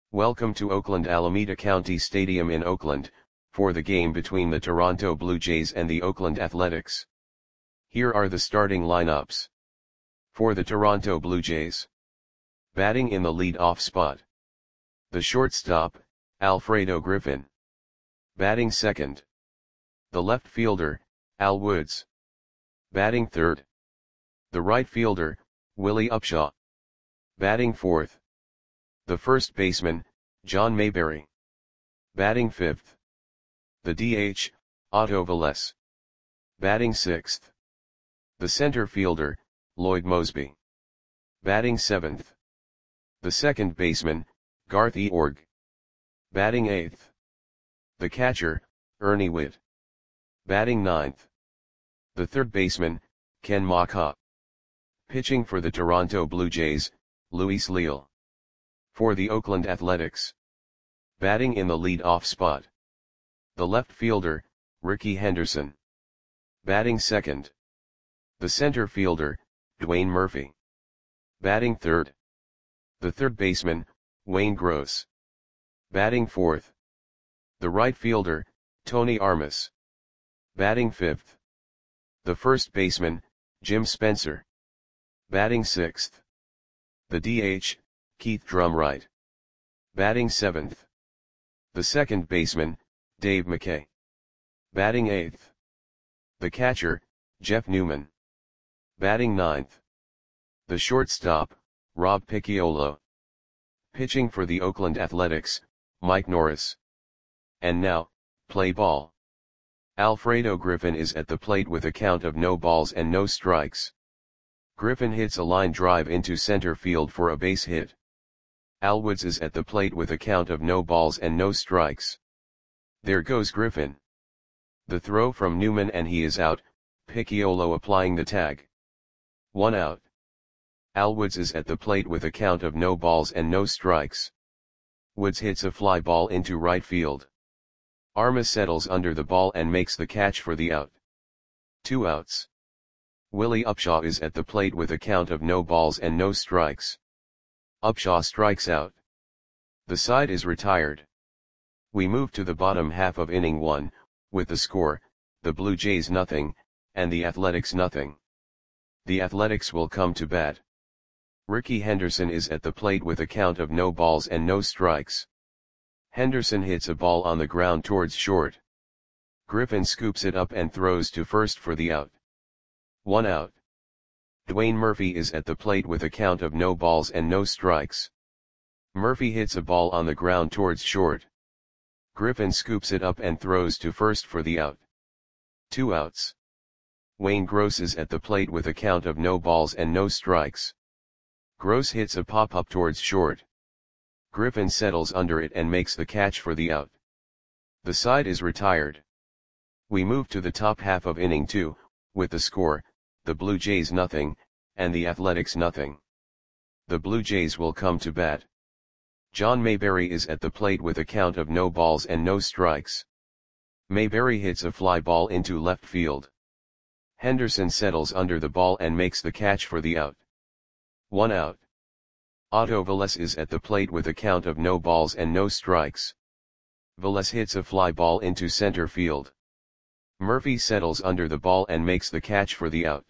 Welcome to Oakland Alameda County Stadium in Oakland, for the game between the Toronto Blue Jays and the Oakland Athletics. Here are the starting lineups. For the Toronto Blue Jays. Batting in the lead-off spot. The shortstop, Alfredo Griffin. Batting second. The left fielder, Al Woods. Batting third. The right fielder, Willie Upshaw. Batting fourth. The first baseman, John Mayberry. Batting fifth. The DH, Otto Velez. Batting sixth. The center fielder, Lloyd Moseby. Batting seventh. The second baseman, Garth Eorg. Batting eighth. The catcher, Ernie Whitt. Batting ninth. The third baseman, Ken Macha. Pitching for the Toronto Blue Jays, Luis Leal. For the Oakland Athletics. Batting in the lead-off spot. The left fielder, Rickey Henderson. Batting second. The center fielder, Dwayne Murphy. Batting third. The third baseman, Wayne Gross. Batting fourth. The right fielder, Tony Armas. Batting fifth. The first baseman, Jim Spencer. Batting sixth. The DH, Keith Drumright. Batting seventh. The second baseman, Dave McKay. Batting eighth. The catcher, Jeff Newman. Batting ninth. The shortstop, Rob Picciolo. Pitching for the Oakland Athletics, Mike Norris. And now, play ball. Alfredo Griffin is at the plate with a count of no balls and no strikes. Griffin hits a line drive into center field for a base hit. Al Woods is at the plate with a count of no balls and no strikes. There goes Griffin. The throw from Newman and he is out, Picciolo applying the tag. 1 out. Al Woods is at the plate with a count of no balls and no strikes. Woods hits a fly ball into right field. Armas settles under the ball and makes the catch for the out. 2 outs. Willie Upshaw is at the plate with a count of no balls and no strikes. Upshaw strikes out. The side is retired. We move to the bottom half of inning 1, with the score, the Blue Jays nothing, and the Athletics nothing. The Athletics will come to bat. Rickey Henderson is at the plate with a count of no balls and no strikes. Henderson hits a ball on the ground towards short. Griffin scoops it up and throws to first for the out. 1 out. Dwayne Murphy is at the plate with a count of no balls and no strikes. Murphy hits a ball on the ground towards short. Griffin scoops it up and throws to first for the out. 2 outs. Wayne Gross is at the plate with a count of no balls and no strikes. Gross hits a pop-up towards short. Griffin settles under it and makes the catch for the out. The side is retired. We move to the top half of inning 2, with the score, the Blue Jays nothing, and the Athletics nothing. The Blue Jays will come to bat. John Mayberry is at the plate with a count of no balls and no strikes. Mayberry hits a fly ball into left field. Henderson settles under the ball and makes the catch for the out. 1 out. Otto Velez is at the plate with a count of no balls and no strikes. Velez hits a fly ball into center field. Murphy settles under the ball and makes the catch for the out.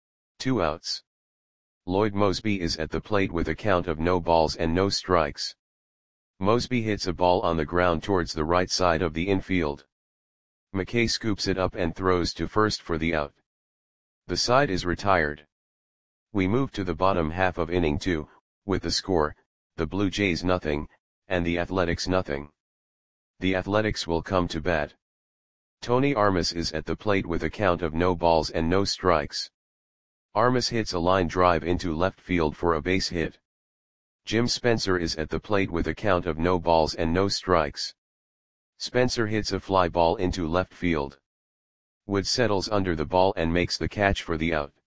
2 outs. Lloyd Moseby is at the plate with a count of no balls and no strikes. Moseby hits a ball on the ground towards the right side of the infield. McKay scoops it up and throws to first for the out. The side is retired. We move to the bottom half of inning 2, with the score, the Blue Jays nothing, and the Athletics nothing. The Athletics will come to bat. Tony Armas is at the plate with a count of no balls and no strikes. Armas hits a line drive into left field for a base hit. Jim Spencer is at the plate with a count of no balls and no strikes. Spencer hits a fly ball into left field. Wood settles under the ball and makes the catch for the out.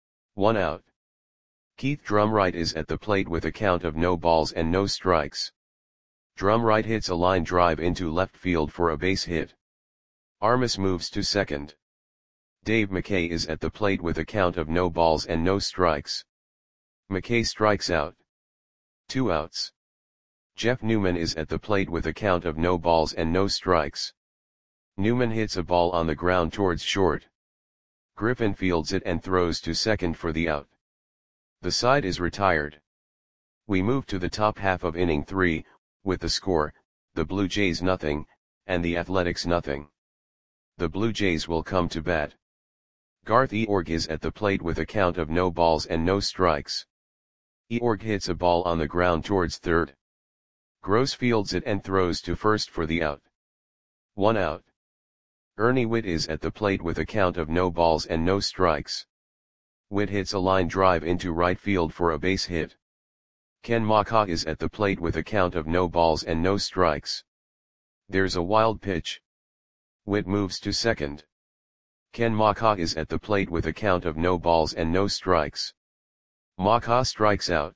1 out. Keith Drumright is at the plate with a count of no balls and no strikes. Drumright hits a line drive into left field for a base hit. Armas moves to second. Dave McKay is at the plate with a count of no balls and no strikes. McKay strikes out. 2 outs. Jeff Newman is at the plate with a count of no balls and no strikes. Newman hits a ball on the ground towards short. Griffin fields it and throws to second for the out. The side is retired. We move to the top half of inning 3, with the score, the Blue Jays nothing, and the Athletics nothing. The Blue Jays will come to bat. Garth Eorg is at the plate with a count of no balls and no strikes. Eorg hits a ball on the ground towards third. Gross fields it and throws to first for the out. 1 out. Ernie Whitt is at the plate with a count of no balls and no strikes. Whitt hits a line drive into right field for a base hit. Ken Maka is at the plate with a count of no balls and no strikes. There's a wild pitch. Whitt moves to second. Ken Maka is at the plate with a count of no balls and no strikes. Maka strikes out.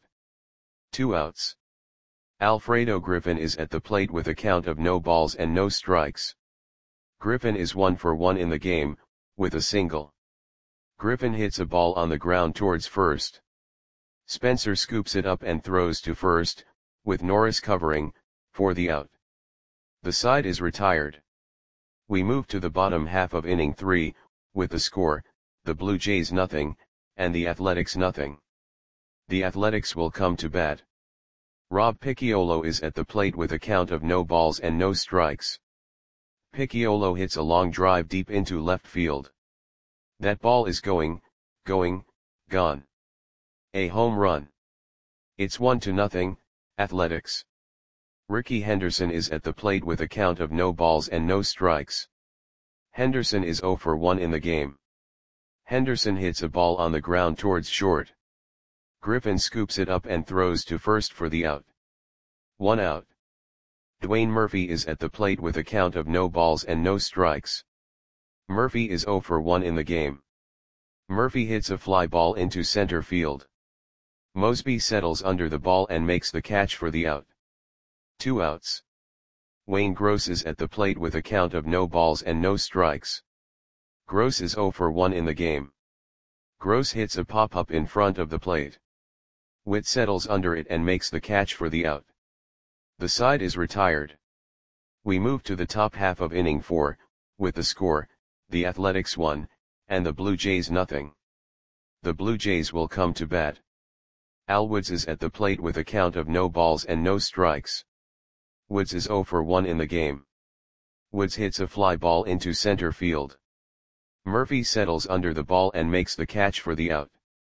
2 outs. Alfredo Griffin is at the plate with a count of no balls and no strikes. Griffin is 1 for 1 in the game, with a single. Griffin hits a ball on the ground towards first. Spencer scoops it up and throws to first, with Norris covering, for the out. The side is retired. We move to the bottom half of inning 3, with the score, the Blue Jays nothing, and the Athletics nothing. The Athletics will come to bat. Rob Picciolo is at the plate with a count of no balls and no strikes. Picciolo hits a long drive deep into left field. That ball is going, gone. A home run. It's 1-0, Athletics. Ricky Henderson is at the plate with a count of no balls and no strikes. Henderson is 0 for 1 in the game. Henderson hits a ball on the ground towards short. Griffin scoops it up and throws to first for the out. 1 out. Dwayne Murphy is at the plate with a count of no balls and no strikes. Murphy is 0 for 1 in the game. Murphy hits a fly ball into center field. Mosby settles under the ball and makes the catch for the out. 2 outs. Wayne Gross is at the plate with a count of no balls and no strikes. Gross is 0 for 1 in the game. Gross hits a pop-up in front of the plate. Whitt settles under it and makes the catch for the out. The side is retired. We move to the top half of inning 4, with the score, the Athletics 1, and the Blue Jays nothing. The Blue Jays will come to bat. Al Woods is at the plate with a count of no balls and no strikes. Woods is 0 for 1 in the game. Woods hits a fly ball into center field. Murphy settles under the ball and makes the catch for the out.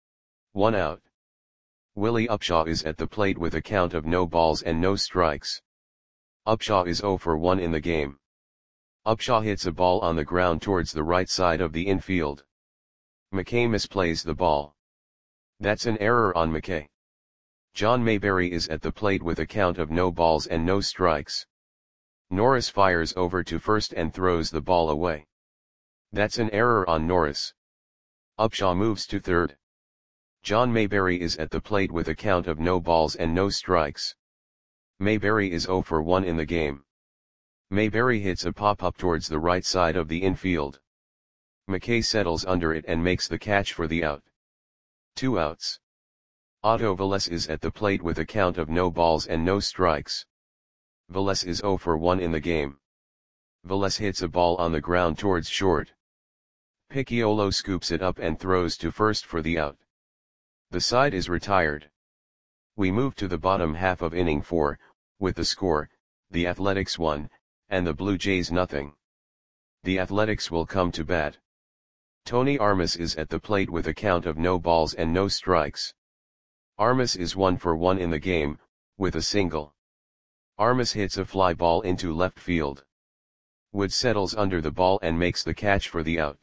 1 out. Willie Upshaw is at the plate with a count of no balls and no strikes. Upshaw is 0 for 1 in the game. Upshaw hits a ball on the ground towards the right side of the infield. McKay misplays the ball. That's an error on McKay. John Mayberry is at the plate with a count of no balls and no strikes. Norris fires over to first and throws the ball away. That's an error on Norris. Upshaw moves to third. John Mayberry is at the plate with a count of no balls and no strikes. Mayberry is 0 for 1 in the game. Mayberry hits a pop-up towards the right side of the infield. McKay settles under it and makes the catch for the out. 2 outs. Otto Velez is at the plate with a count of no balls and no strikes. Velez is 0 for 1 in the game. Velez hits a ball on the ground towards short. Picciolo scoops it up and throws to first for the out. The side is retired. We move to the bottom half of inning 4, with the score, the Athletics 1, and the Blue Jays nothing. The Athletics will come to bat. Tony Armas is at the plate with a count of no balls and no strikes. Armas is 1 for 1 in the game, with a single. Armas hits a fly ball into left field. Wood settles under the ball and makes the catch for the out.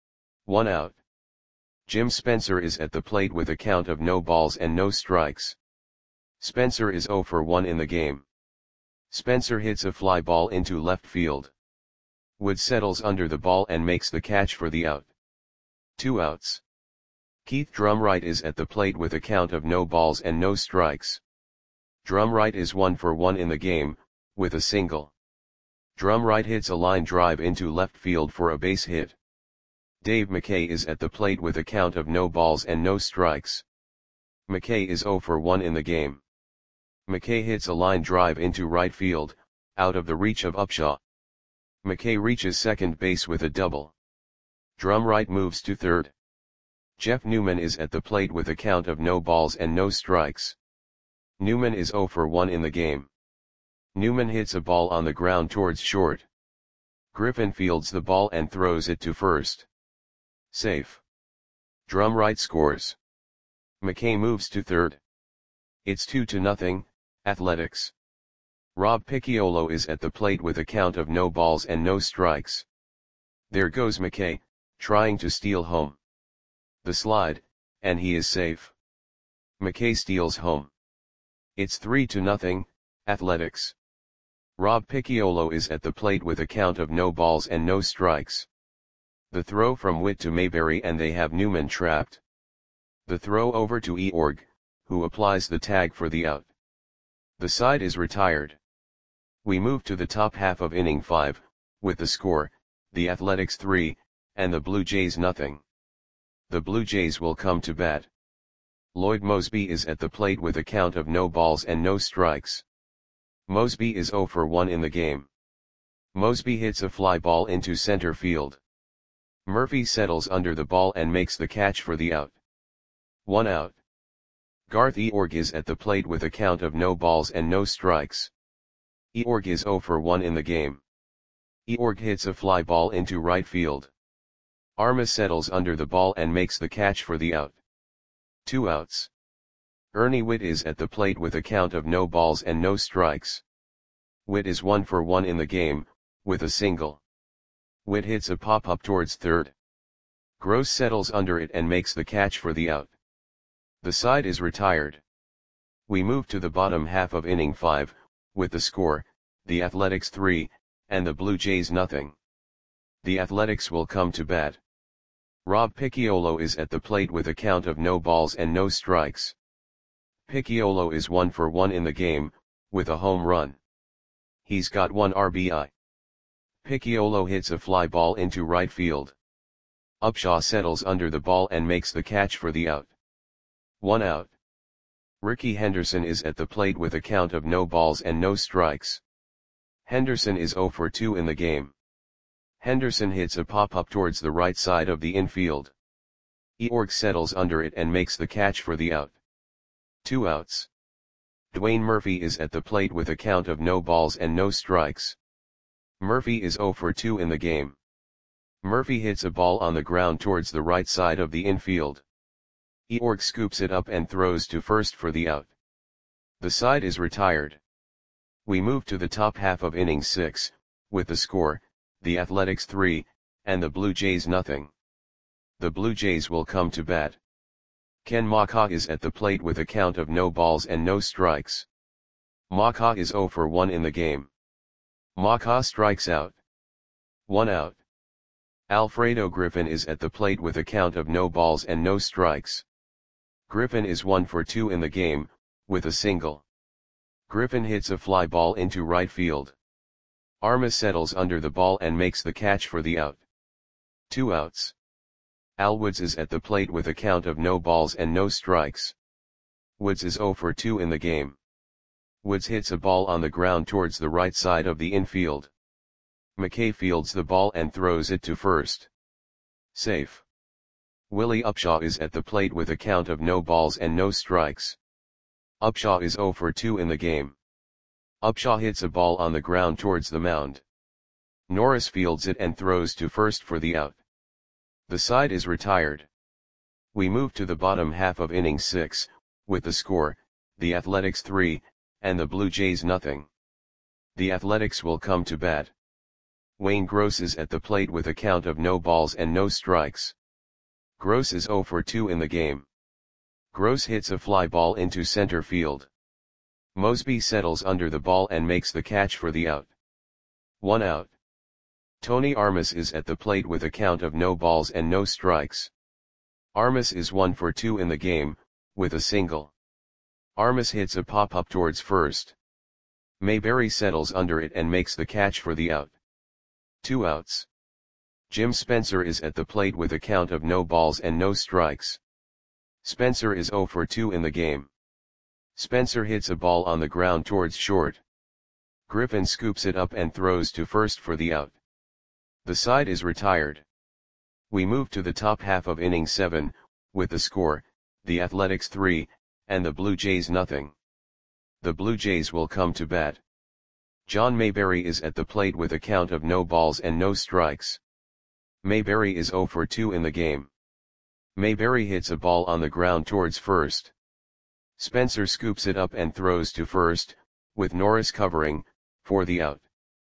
1 out. Jim Spencer is at the plate with a count of no balls and no strikes. Spencer is 0 for 1 in the game. Spencer hits a fly ball into left field. Wood settles under the ball and makes the catch for the out. 2 outs. Keith Drumright is at the plate with a count of no balls and no strikes. Drumright is 1 for 1 in the game, with a single. Drumright hits a line drive into left field for a base hit. Dave McKay is at the plate with a count of no balls and no strikes. McKay is 0 for 1 in the game. McKay hits a line drive into right field, out of the reach of Upshaw. McKay reaches second base with a double. Drumright moves to third. Jeff Newman is at the plate with a count of no balls and no strikes. Newman is 0 for 1 in the game. Newman hits a ball on the ground towards short. Griffin fields the ball and throws it to first. Safe. Drumright scores. McKay moves to third. It's 2-0, Athletics. Rob Picciolo is at the plate with a count of no balls and no strikes. There goes McKay, trying to steal home. The slide, and he is safe. McKay steals home. It's 3-0, Athletics. Rob Picciolo is at the plate with a count of no balls and no strikes. The throw from Witt to Mayberry and they have Newman trapped. The throw over to Eorg, who applies the tag for the out. The side is retired. We move to the top half of inning 5, with the score, the Athletics 3, and the Blue Jays nothing. The Blue Jays will come to bat. Lloyd Moseby is at the plate with a count of no balls and no strikes. Moseby is 0 for 1 in the game. Moseby hits a fly ball into center field. Murphy settles under the ball and makes the catch for the out. 1 out. Garth Eorg is at the plate with a count of no balls and no strikes. Eorg is 0 for 1 in the game. Eorg hits a fly ball into right field. Armas settles under the ball and makes the catch for the out. 2 outs. Ernie Witt is at the plate with a count of no balls and no strikes. Witt is 1 for 1 in the game, with a single. Witt hits a pop-up towards third. Gross settles under it and makes the catch for the out. The side is retired. We move to the bottom half of inning 5, with the score, the Athletics 3, and the Blue Jays nothing. The Athletics will come to bat. Rob Picciolo is at the plate with a count of no balls and no strikes. Picciolo is 1 for 1 in the game, with a home run. He's got 1 RBI. Picciolo hits a fly ball into right field. Upshaw settles under the ball and makes the catch for the out. 1 out. Rickey Henderson is at the plate with a count of no balls and no strikes. Henderson is 0 for 2 in the game. Henderson hits a pop-up towards the right side of the infield. Eorg settles under it and makes the catch for the out. 2 outs. Dwayne Murphy is at the plate with a count of no balls and no strikes. Murphy is 0 for 2 in the game. Murphy hits a ball on the ground towards the right side of the infield. Eorg scoops it up and throws to first for the out. The side is retired. We move to the top half of inning 6, with the score, the Athletics 3, and the Blue Jays nothing. The Blue Jays will come to bat. Ken Macha is at the plate with a count of no balls and no strikes. Macha is 0 for 1 in the game. Macha strikes out. 1 out. Alfredo Griffin is at the plate with a count of no balls and no strikes. Griffin is 1 for 2 in the game, with a single. Griffin hits a fly ball into right field. Armas settles under the ball and makes the catch for the out. 2 outs. Al Woods is at the plate with a count of no balls and no strikes. Woods is 0 for 2 in the game. Woods hits a ball on the ground towards the right side of the infield. McKay fields the ball and throws it to first. Safe. Willie Upshaw is at the plate with a count of no balls and no strikes. Upshaw is 0 for 2 in the game. Upshaw hits a ball on the ground towards the mound. Norris fields it and throws to first for the out. The side is retired. We move to the bottom half of inning 6, with the score, the Athletics 3, and the Blue Jays nothing. The Athletics will come to bat. Wayne Gross is at the plate with a count of no balls and no strikes. Gross is 0 for 2 in the game. Gross hits a fly ball into center field. Moseby settles under the ball and makes the catch for the out. 1 out. Tony Armas is at the plate with a count of no balls and no strikes. Armas is 1 for 2 in the game, with a single. Armas hits a pop-up towards first. Mayberry settles under it and makes the catch for the out. 2 outs. Jim Spencer is at the plate with a count of no balls and no strikes. Spencer is 0 for 2 in the game. Spencer hits a ball on the ground towards short. Griffin scoops it up and throws to first for the out. The side is retired. We move to the top half of inning 7, with the score, the Athletics 3, and the Blue Jays nothing. The Blue Jays will come to bat. John Mayberry is at the plate with a count of no balls and no strikes. Mayberry is 0 for 2 in the game. Mayberry hits a ball on the ground towards first. Spencer scoops it up and throws to first, with Norris covering, for the out.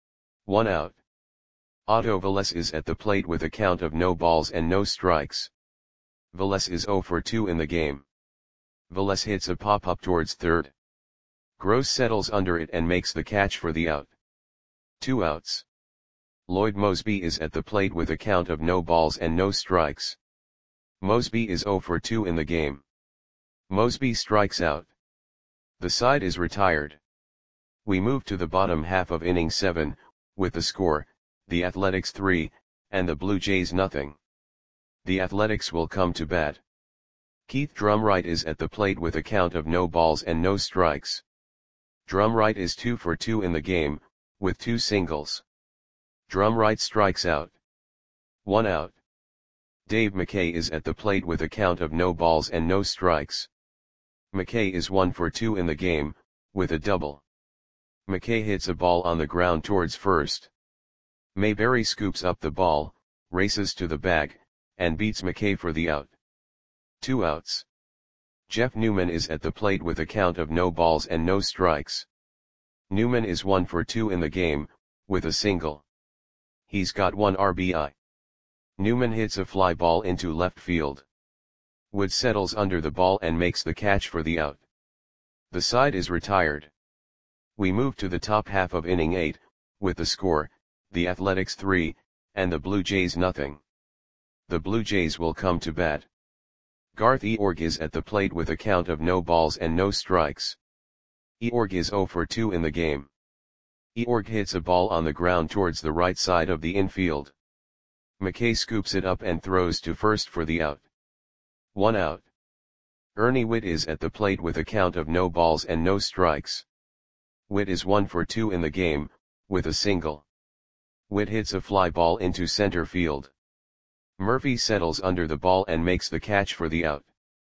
1 out. Otto Velez is at the plate with a count of no balls and no strikes. Velez is 0 for 2 in the game. Velez hits a pop-up towards third. Gross settles under it and makes the catch for the out. 2 outs. Lloyd Moseby is at the plate with a count of no balls and no strikes. Moseby is 0 for 2 in the game. Moseby strikes out. The side is retired. We move to the bottom half of inning 7, with the score, the Athletics 3, and the Blue Jays nothing. The Athletics will come to bat. Keith Drumright is at the plate with a count of no balls and no strikes. Drumright is 2 for 2 in the game, with 2 singles. Drumright strikes out. 1 out. Dave McKay is at the plate with a count of no balls and no strikes. McKay is 1 for 2 in the game, with a double. McKay hits a ball on the ground towards first. Mayberry scoops up the ball, races to the bag, and beats McKay for the out. 2 outs. Jeff Newman is at the plate with a count of no balls and no strikes. Newman is 1 for 2 in the game, with a single. He's got 1 RBI. Newman hits a fly ball into left field. Wood settles under the ball and makes the catch for the out. The side is retired. We move to the top half of inning 8, with the score, the Athletics 3, and the Blue Jays nothing. The Blue Jays will come to bat. Garth Eorg is at the plate with a count of no balls and no strikes. Eorg is 0 for 2 in the game. Eorg hits a ball on the ground towards the right side of the infield. McKay scoops it up and throws to first for the out. 1 out. Ernie Whitt is at the plate with a count of no balls and no strikes. Whitt is 1 for 2 in the game, with a single. Whitt hits a fly ball into center field. Murphy settles under the ball and makes the catch for the out.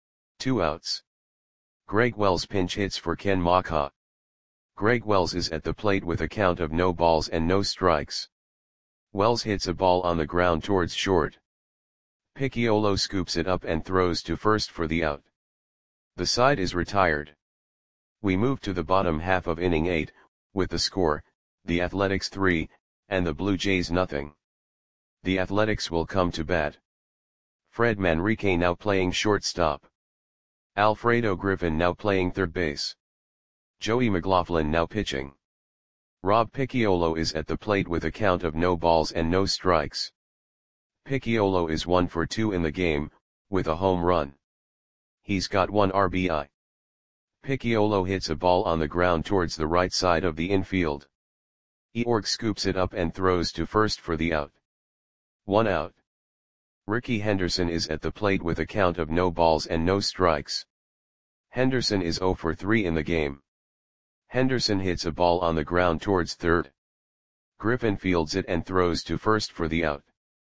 2 outs. Greg Wells pinch hits for Ken Macha. Greg Wells is at the plate with a count of no balls and no strikes. Wells hits a ball on the ground towards short. Picciolo scoops it up and throws to first for the out. The side is retired. We move to the bottom half of inning 8, with the score, the Athletics 3, and the Blue Jays nothing. The Athletics will come to bat. Fred Manrique now playing shortstop. Alfredo Griffin now playing third base. Joey McLaughlin now pitching. Rob Picciolo is at the plate with a count of no balls and no strikes. Picciolo is 1 for 2 in the game, with a home run. He's got 1 RBI. Picciolo hits a ball on the ground towards the right side of the infield. Eorg scoops it up and throws to first for the out. 1 out. Ricky Henderson is at the plate with a count of no balls and no strikes. Henderson is 0 for 3 in the game. Henderson hits a ball on the ground towards third. Griffin fields it and throws to first for the out.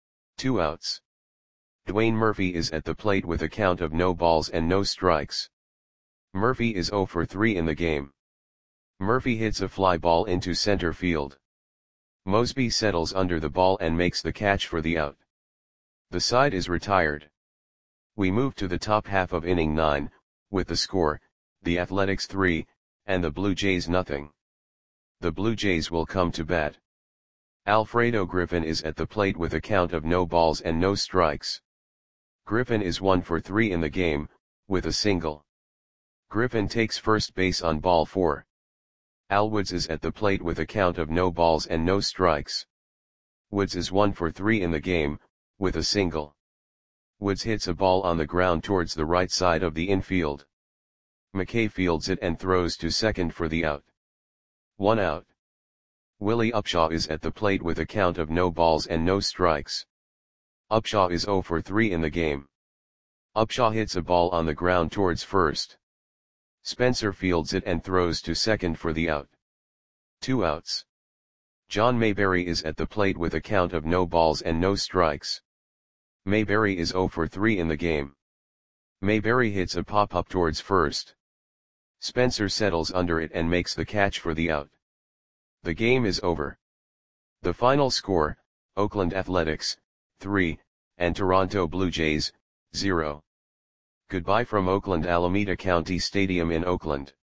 2 outs. Dwayne Murphy is at the plate with a count of no balls and no strikes. Murphy is 0 for 3 in the game. Murphy hits a fly ball into center field. Moseby settles under the ball and makes the catch for the out. The side is retired. We move to the top half of inning 9, with the score, the Athletics 3, and the Blue Jays nothing. The Blue Jays will come to bat. Alfredo Griffin is at the plate with a count of no balls and no strikes. Griffin is 1 for 3 in the game, with a single. Griffin takes first base on ball 4. Al Woods is at the plate with a count of no balls and no strikes. Woods is 1 for 3 in the game, with a single. Woods hits a ball on the ground towards the right side of the infield. McKay fields it and throws to second for the out. 1 out. Willie Upshaw is at the plate with a count of no balls and no strikes. Upshaw is 0 for 3 in the game. Upshaw hits a ball on the ground towards first. Spencer fields it and throws to second for the out. 2 outs. John Mayberry is at the plate with a count of no balls and no strikes. Mayberry is 0 for 3 in the game. Mayberry hits a pop-up towards first. Spencer settles under it and makes the catch for the out. The game is over. The final score, Oakland Athletics, 3, and Toronto Blue Jays, 0. Goodbye from Oakland Alameda County Stadium in Oakland.